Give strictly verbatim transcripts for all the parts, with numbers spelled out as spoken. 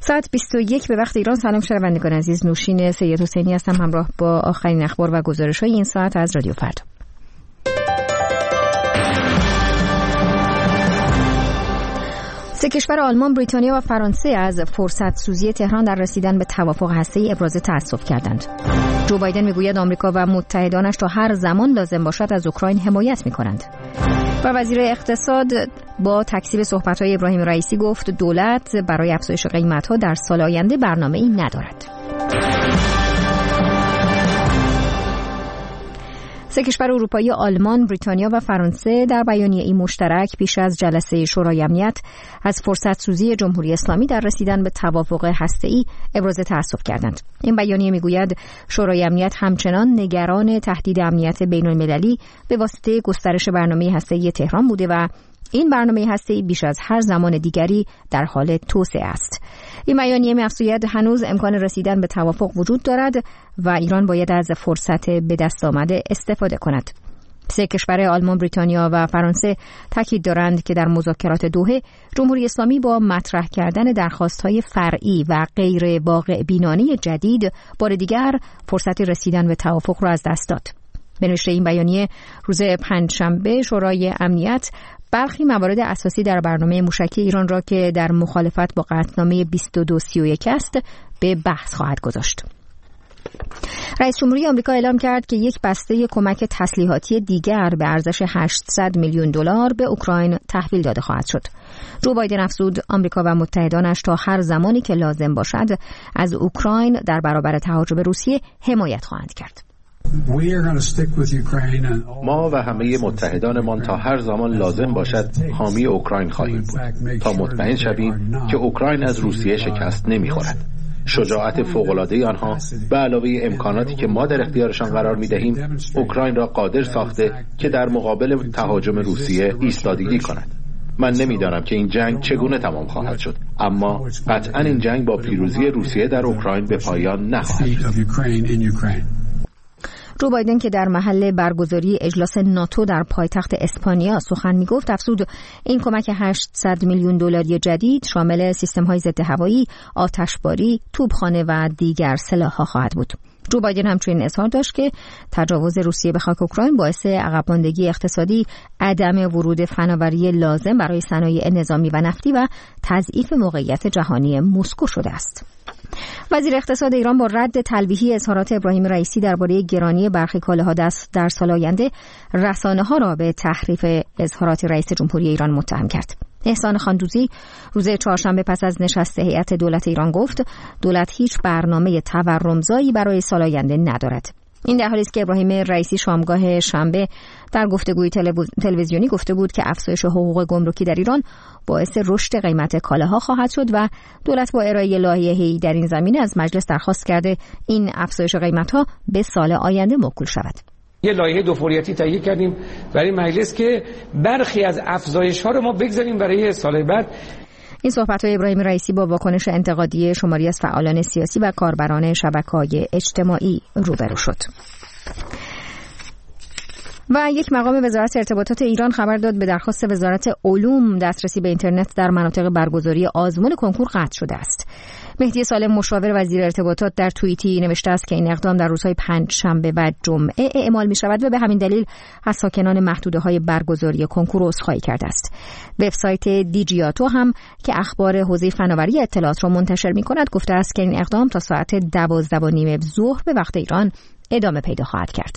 ساعت بیست و یک به وقت ایران. سلام شنوندگان عزیز، نوشین سید حسینی هستم همراه با آخرین اخبار و گزارش‌های این ساعت از رادیو فردا. سه کشور آلمان، بریتانیا و فرانسه از فرصت سوزی تهران در رسیدن به توافق هسته‌ای ابراز تأسف کردند. جو بایدن میگوید آمریکا و متحدانش تا هر زمان لازم باشد از اوکراین حمایت می‌کنند. و وزیر اقتصاد با تکذیب صحبت‌های ابراهیم رئیسی گفت دولت برای افزایش قیمت‌ها در سال آینده برنامه‌ای ندارد. سه کشور اروپایی آلمان، بریتانیا و فرانسه در بیانیه‌ای مشترک پیش از جلسه شورای امنیت از فرصت سوزی جمهوری اسلامی در رسیدن به توافق هسته‌ای ابراز تأسف کردند. این بیانیه میگوید شورای امنیت همچنان نگران تهدید امنیت بین‌المللی به واسطه گسترش برنامه هسته‌ای تهران بوده و این برنامه هسته‌ای بیش از هر زمان دیگری در حال توسعه است. این بیانیه می‌افزاید هنوز امکان رسیدن به توافق وجود دارد و ایران باید از فرصت به دست آمده استفاده کند. سه کشور آلمان، بریتانیا و فرانسه تاکید دارند که در مذاکرات دوحه جمهوری اسلامی با مطرح کردن درخواست‌های فرعی و غیر واقع بینانه جدید بار دیگر فرصت رسیدن به توافق را از دست داد. به نوشته این بیانیه روز پنجشنبه شورای امنیت برخی موارد اساسی در برنامه موشکی ایران را که در مخالفت با قطعنامه بیست و دو سی و یک است به بحث خواهد گذاشت. رئیس جمهوری آمریکا اعلام کرد که یک بسته کمک تسلیحاتی دیگر به ارزش هشتصد میلیون دلار به اوکراین تحویل داده خواهد شد. جو بایدن افزود آمریکا و متحدانش تا هر زمانی که لازم باشد از اوکراین در برابر تهاجم روسیه حمایت خواهند کرد. ما و همه متحدانمان تا هر زمان لازم باشد حامی اوکراین خواهیم بود تا مطمئن شویم که اوکراین از روسیه شکست نمیخورد. شجاعت فوق‌العاده آنها به علاوه امکاناتی که ما در اختیارشان قرار میدهیم اوکراین را قادر ساخته که در مقابل تهاجم روسیه ایستادگی کند. من نمیدانم که این جنگ چگونه تمام خواهد شد، اما قطعاً این جنگ با پیروزی روسیه در اوکراین به پایان نخواهد رسید. جو بایدن که در محل برگزاری اجلاس ناتو در پایتخت اسپانیا سخن میگفت افزود این کمک هشتصد میلیون دلاری جدید شامل سیستم‌های ضد هوایی، آتشباری، توپخانه و دیگر سلاح‌ها خواهد بود. جو بایدن همچنین اظهار داشت که تجاوز روسیه به خاک اوکراین باعث عقب ماندگی اقتصادی، عدم ورود فناوری لازم برای صنایع نظامی و نفتی و تضعیف موقعیت جهانی مسکو شده است. وزیر اقتصاد ایران با رد تلویحی اظهارات ابراهیم رئیسی درباره گرانی برخی کالاها در سال آینده رسانه‌ها را به تحریف اظهارات رئیس جمهوری ایران متهم کرد. احسان خاندوزی روز چهارشنبه پس از نشست هیئت دولت ایران گفت دولت هیچ برنامه تورمزایی برای سال آینده ندارد. این در حالی است که ابراهیم رئیسی شامگاه شنبه در گفتگوی تلویزیونی گفته بود که افزایش حقوق گمرکی در ایران باعث رشد قیمت کالاها خواهد شد و دولت با ارائه لایحه‌ای در این زمینه از مجلس درخواست کرده این افزایش قیمت‌ها به سال آینده موکول شود. یه لایحه دو فوریتی تهیه کردیم برای مجلس که برخی از افزایش‌ها رو ما بگذاریم برای سال بعد. این صحبت‌های ابراهیم رئیسی با واکنش انتقادی شماری از فعالان سیاسی و کاربران شبکه‌های اجتماعی روبرو شد. و یک مقام وزارت ارتباطات ایران خبر داد به درخواست وزارت علوم دسترسی به اینترنت در مناطق برگزاری آزمون کنکور قطع شده است. مهدی سالم مشاور وزیر ارتباطات در توییتی نوشته است که این اقدام در روزهای پنج شنبه و جمعه اعمال می شود و به همین دلیل از ساکنان محدوده‌های برگزاری کنکور عذرخواهی کرده است. وبسایت دیجیاتو هم که اخبار حوزه فناوری اطلاعات را منتشر می کند گفته است که این اقدام تا ساعت دوازده و نیم ظهر به وقت ایران ادامه پیدا خواهد کرد.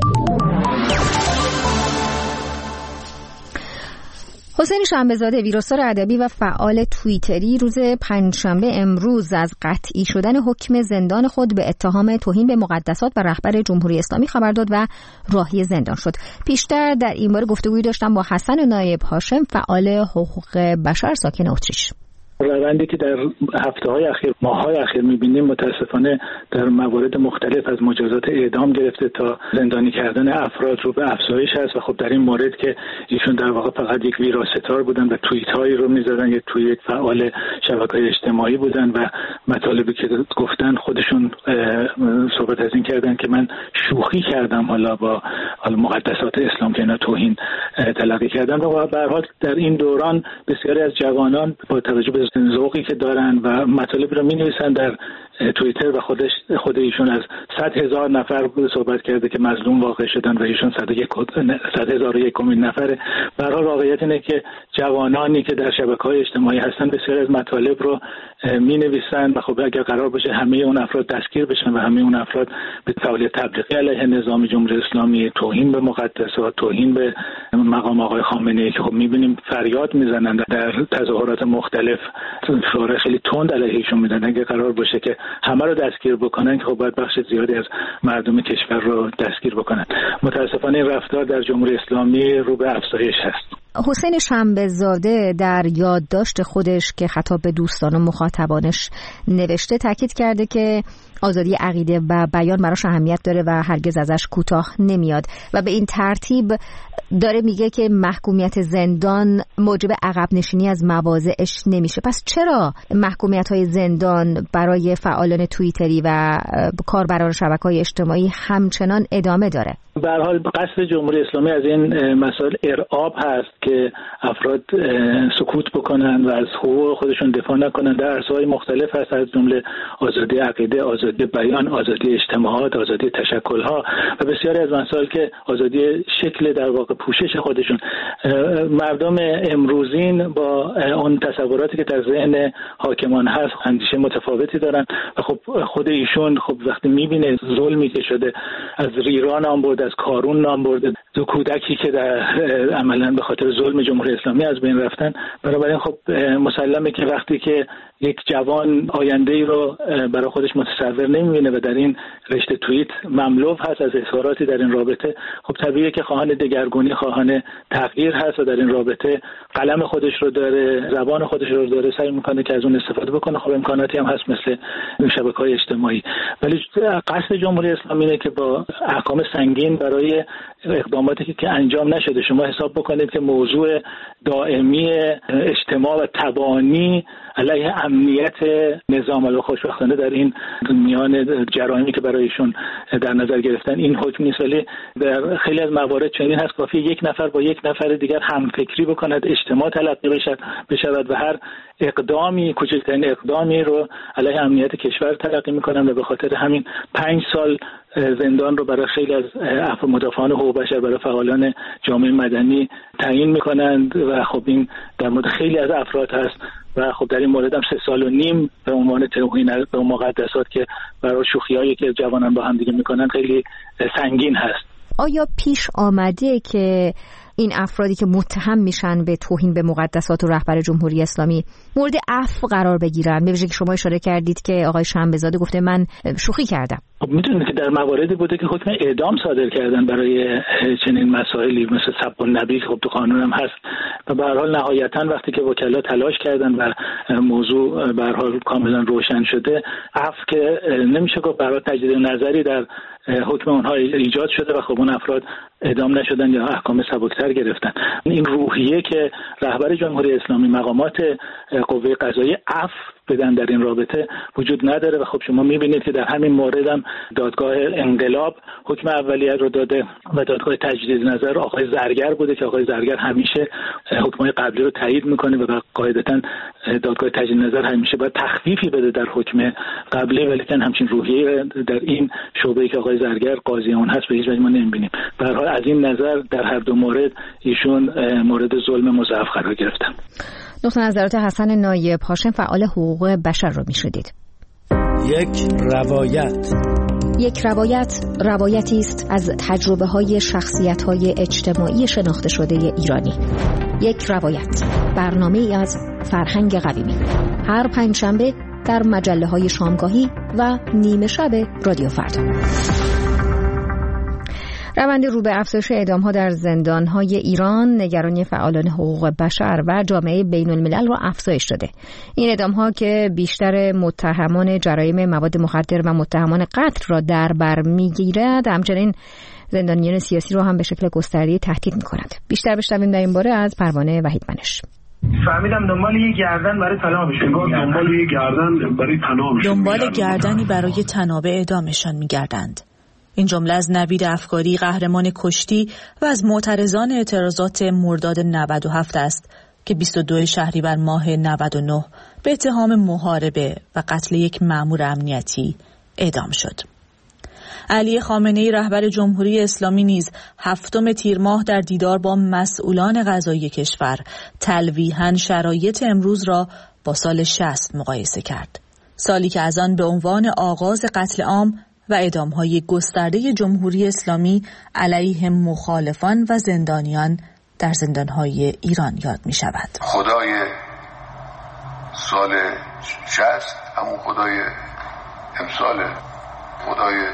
حسین شنبه‌زاده ویراستار ادبی و فعال توییتری روز پنجشنبه امروز از قطعی شدن حکم زندان خود به اتهام توهین به مقدسات و رهبر جمهوری اسلامی خبر داد و راهی زندان شد. پیشتر در این باره گفتگویی داشتم با حسن نایب هاشم فعال حقوق بشر ساکن اتریش. روندی که در هفته‌های اخیر، ماه‌های اخیر می‌بینیم متأسفانه در موارد مختلف از مجازات اعدام گرفته تا زندانی کردن افراد رو به افزایش است و خب در این مورد که ایشون در واقع فقط یک ویراستار بودن و توییت‌هایی رو می‌زدن، یک توییت فعال شبکه‌های اجتماعی بودن و مطالبی که گفتن خودشون صحبت از این کردن که من شوخی کردم حالا با حالا مقدسات اسلام که اینا توهین تلقی کردن و به هر حال در این دوران بسیاری از جوانان با توجه به ذوقی که دارن و مطالبی رو می‌نویسن در توییتر و خودش خود ایشون از صد هزار نفر صحبت کرده که مظلوم واقع شدن و ایشون صد هزار و یکمین نفره. به هر حال واقعیت اینه که جوانانی که در شبکه‌های اجتماعی هستن بسیار از مطالب رو می‌نویسن و خب اگر قرار باشه همه اون افراد دستگیر بشن و همه اون افراد به فعالیت تبلیغی علیه نظام جمهوری اسلامی، توهین به مقدسات، توهین به مقام آقای خامنه‌ای که خب می‌بینیم فریاد میزنن در تظاهرات مختلف، شعار خیلی تند علیهشون میدن، اگر قرار باشه که همه رو دستگیر بکنن که خب باید بخش زیادی از مردم کشور رو دستگیر بکنن. متاسفانه این رفتار در جمهوری اسلامی رو به افزایش هست. حسین شنبه‌زاده در یادداشت خودش که خطاب به دوستان و مخاطبانش نوشته تاکید کرده که آزادی عقیده و بیان براش اهمیت داره و هرگز ازش کوتاه نمیاد و به این ترتیب داره میگه که محکومیت زندان موجب عقب نشینی از مواضعش نمیشه. پس چرا محکومیت‌های زندان برای فعالان توییتری و کاربران شبکه‌های اجتماعی همچنان ادامه داره؟ به هر حال قصد جمهوری اسلامی از این مسائل ارعاب هست که افراد سکوت بکنن و از حقوق خودشون دفاع نکنن. در عرصه‌های مختلف هست، از جمله آزادی عقیده، آزادی بیان، آزادی اجتماعات، آزادی تشکل‌ها و بسیاری از مسائل که آزادی شکل در واقع پوشش خودشون. مردم امروزین با اون تصوراتی که در ذهن حاکمان هست اندیشه متفاوتی دارن و خب خود ایشون خب وقتی می‌بینه ظلمی که شده، از ریران نام برده، از کارون نام برده، دو کودکی که در عملاً به خاطر ظلم جمهوری اسلامی از بین رفتن، بنابراین خب مسلمه که وقتی که یک جوان آینده‌ای رو برای خودش متصور نمی‌بینه و در این رشته توییت مملو هست از اظهاراتی در این رابطه، خب طبیعیه که خواهان دگرگونی، خواهان تغییر هست و در این رابطه قلم خودش رو داره، زبان خودش رو داره، سعی می‌کنه که از اون استفاده بکنه. خب امکاناتی هم هست مثل شبکه‌های اجتماعی، ولی قصد جمهوری اسلامی اینه که با احکام سنگین برای اقداماتی که انجام نشده، شما حساب بکنید که موضوع دائمی اجتماع و تبانی علیه امنیت نظام و خوشبختانه در این میان جرائمی که برایشون در نظر گرفتن این حکم نیست، ولی در خیلی از موارد چنین هست کافی یک نفر با یک نفر دیگر همفکری بکند، اجتماع تلقی بشد بشود و هر اقدامی، کوچکترین اقدامی رو علیه امنیت کشور تلقی میکنن و به خاطر همین پنج سال زندان رو برای خیلی از افراد مدافعان حقوق بشر، برای فعالان جامعه مدنی تعیین میکنند و خب این در مورد خیلی از افراد هست و خب در این مورد هم سه سال و نیم به عنوان توهین به مقدسات که برای شوخیایی که جوانان با هم دیگه میکنن خیلی سنگین هست. آیا پیش آمده که این افرادی که متهم میشن به توهین به مقدسات و رهبر جمهوری اسلامی مورد عفو قرار بگیرن؟ به ویژه که شما اشاره کردید که آقای شنبه‌زاده گفته من شوخی کردم. خب میدونید که در مواردی بوده که حکم اعدام صادر کردن برای چنین مسائلی مثل سب النبی که خب تو قانون هم هست و به هر حال نهایتاً وقتی که وکلا تلاش کردن و موضوع به هر حال کاملا روشن شده، عفو که نمیشه گفت برای تجدید نظری در حکم اونها ایجاد شده و خب اون افراد اعدام نشدن یا احکام سبکتر گرفتن. این روحیه که رهبر جمهوری اسلامی، مقامات قوه قضاییه عفو بدن در این رابطه وجود نداره و خب شما میبینید که در همین مورد هم دادگاه انقلاب حکم اولیه رو داده و دادگاه تجدید نظر آقای زرگر بوده که آقای زرگر همیشه حکمای قبلی رو تایید میکنه و قاعدتاً دادگاه تجدید نظر همیشه باید تخفیفی بده در حکم قبلی، ولی که همچین روحیه در این شعبه‌ای که آقای زرگر قاضی اون هست به هیچ وجه ما نمیبینیم. به هر حال از این نظر در هر دو مورد ایشون مورد ظلم مضاعف قرار گرفتن. دکتر نظرات حسن نایب هاشم، فعال حقوق بشر رو میشنیدید. یک روایت یک روایت روایتی است از تجربه های شخصیت های اجتماعی شناخته شده ایرانی. یک روایت، برنامه ای از فرهنگ قویمی، هر پنجشنبه در مجله های شامگاهی و نیمه شب رادیو فردا. روند رو به افزایش اعدام‌ها در زندان‌های ایران نگرانی فعالان حقوق بشر و جامعه بین‌الملل را افزایش داده. این اعدام‌ها که بیشتر متهمان جرایم مواد مخدر و متهمان قتل را در بر می‌گیرد، همچنین زندانیان سیاسی را هم به شکل گسترده تهدید می‌کند. بیشتر بشنویم در این باره از پروانه وحیدمنش. فهمیدم دنبال یه گردن برای طنابشون دنبال یه گردن برای طنابشون دنبال گردنی برای طناب اعدامشان می‌گردند. این جمله از نوید افکاری، قهرمان کشتی و از معترضان اعتراضات مرداد نود و هفت است که بیست و دو شهریور ماه نود و نه به اتهام محاربه و قتل یک مأمور امنیتی اعدام شد. علی خامنه‌ای رهبر جمهوری اسلامی نیز هفتم تیر ماه در دیدار با مسئولان قضایی کشور تلویحاً شرایط امروز را با سال شصت مقایسه کرد. سالی که از آن به عنوان آغاز قتل عام و اعدام‌های گسترده جمهوری اسلامی علیه مخالفان و زندانیان در زندان‌های ایران یاد می‌شود. خدای سال شصت همون خدای امسال، خدای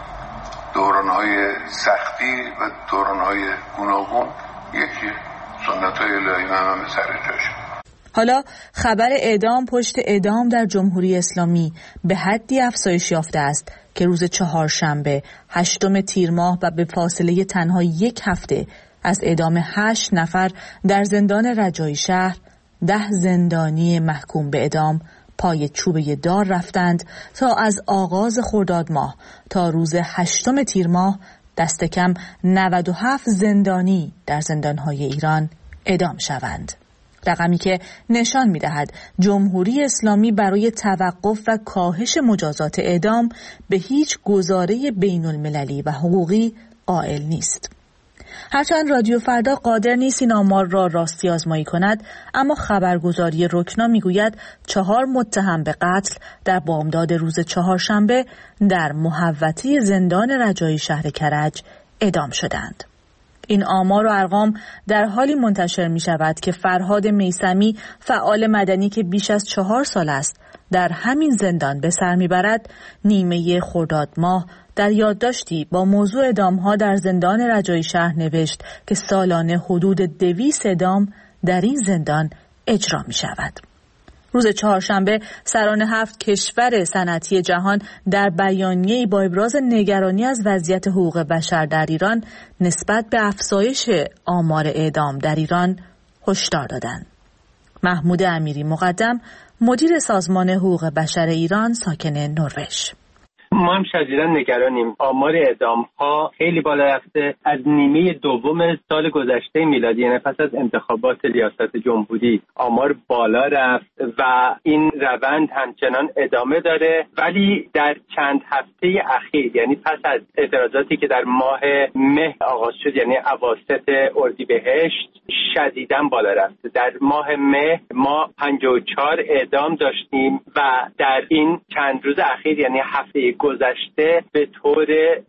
دوران‌های سختی و دوران‌های گوناگون، یکی سنت‌های الهی هم سر جاشه. حالا خبر اعدام پشت اعدام در جمهوری اسلامی به حدی افزایش یافته است که روز چهارشنبه هشتم تیر ماه و به فاصله تنها یک هفته از اعدام هشت نفر در زندان رجایی شهر، ده زندانی محکوم به اعدام پای چوبه دار رفتند تا از آغاز خرداد ماه تا روز هشتم تیر ماه دست کم نود و هفت زندانی در زندانهای ایران اعدام شوند. رقمی که نشان می‌دهد جمهوری اسلامی برای توقف و کاهش مجازات اعدام به هیچ گزاره بین المللی و حقوقی قائل نیست. هرچند رادیو فردا قادر نیست این آمار را راستی آزمایی کند، اما خبرگزاری رکنا میگوید چهار متهم به قتل در بامداد روز چهارشنبه در محوطه زندان رجایی شهر کرج اعدام شدند. این آمار و ارقام در حالی منتشر می شود که فرهاد میثمی، فعال مدنی که بیش از چهار سال است در همین زندان به سر می برد، نیمه خرداد ماه در یادداشتی با موضوع اعدام‌ها در زندان رجایی شهر نوشت که سالانه حدود دویست اعدام در این زندان اجرا می شود. روز چهارشنبه سران هفت کشور صنعتی جهان در بیانیه‌ای با ابراز نگرانی از وضعیت حقوق بشر در ایران نسبت به افزایش آمار اعدام در ایران هشدار دادند. محمود امیری مقدم، مدیر سازمان حقوق بشر ایران ساکن نروژ: ما هم شدیداً نگرانیم. آمار اعدام ها خیلی بالا رفته. از نیمه دوم سال گذشته میلادی، یعنی پس از انتخابات ریاست جمهوری، آمار بالا رفت و این روند همچنان ادامه داره. ولی در چند هفته اخیر، یعنی پس از اعتراضاتی که در ماه مه آغاز شد، یعنی اواسط اردیبهشت، شدیداً بالا رفته. در ماه مه ما پنجاه و چهار اعدام داشتیم و در این چند روز اخیر، یعنی هفته گذشته، به طور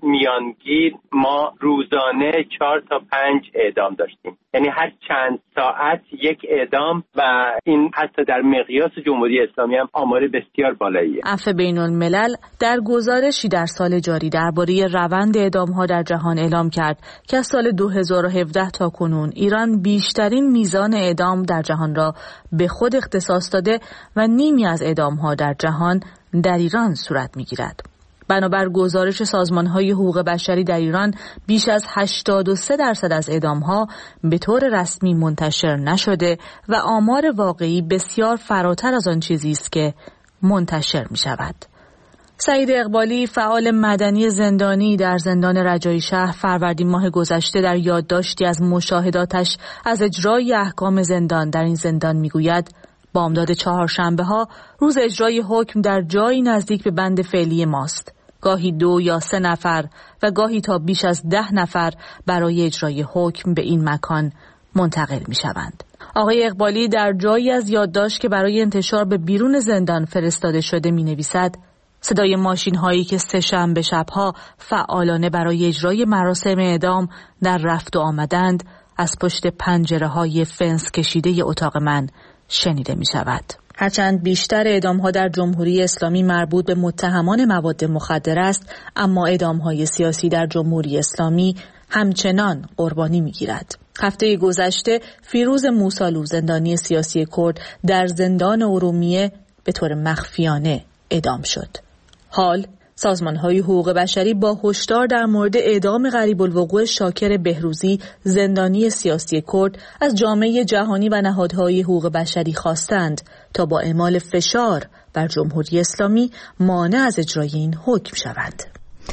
میانگین ما روزانه چهار تا پنج اعدام داشتیم. یعنی هر چند ساعت یک اعدام و این حتی در مقیاس جمهوری اسلامی هم آمار بسیار بالاییه. عفو بین الملل در گزارشی در سال جاری درباره روند اعدام‌ها در جهان اعلام کرد که از سال دو هزار و هفده تا کنون ایران بیشترین میزان اعدام در جهان را به خود اختصاص داده و نیمی از اعدام‌ها در جهان در ایران صورت می‌گیرد. بنابر گزارش سازمان‌های حقوق بشری در ایران، بیش از هشتاد و سه درصد از اعدام‌ها به طور رسمی منتشر نشده و آمار واقعی بسیار فراتر از آن چیزی است که منتشر می‌شود. سعید اقبالی، فعال مدنی زندانی در زندان رجایی شهر، فروردین ماه گذشته در یادداشتی از مشاهداتش از اجرای احکام زندان در این زندان می‌گوید: بامداد چهارشنبه ها روز اجرای حکم در جایی نزدیک به بند فعلی ماست. گاهی دو یا سه نفر و گاهی تا بیش از ده نفر برای اجرای حکم به این مکان منتقل می شوند. آقای اقبالی در جایی از یادداشت که برای انتشار به بیرون زندان فرستاده شده می نویسد: صدای ماشین هایی که سه شنبه شبها فعالانه برای اجرای مراسم اعدام در رفت و آمدند از پشت پنجره های فنس کشیده اتاق من شنیده می شود. هرچند بیشتر اعدام‌ها در جمهوری اسلامی مربوط به متهمان مواد مخدر است، اما اعدام‌های سیاسی در جمهوری اسلامی همچنان قربانی می‌گیرد. هفته گذشته فیروز موسالو، زندانی سیاسی کرد، در زندان ارومیه به طور مخفیانه اعدام شد. حال سازمان‌های حقوق بشری با هشدار در مورد اعدام قریب الوقوع شاکر بهروزی، زندانی سیاسی کرد، از جامعه جهانی و نهادهای حقوق بشری خواستند تا با اعمال فشار بر جمهوری اسلامی مانع از اجرای این حکم شوند.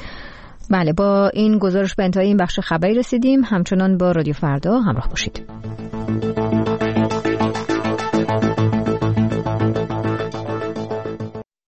بله، با این گزارش به انتهای این بخش خبری رسیدیم. همچنان با رادیو فردا همراه باشید.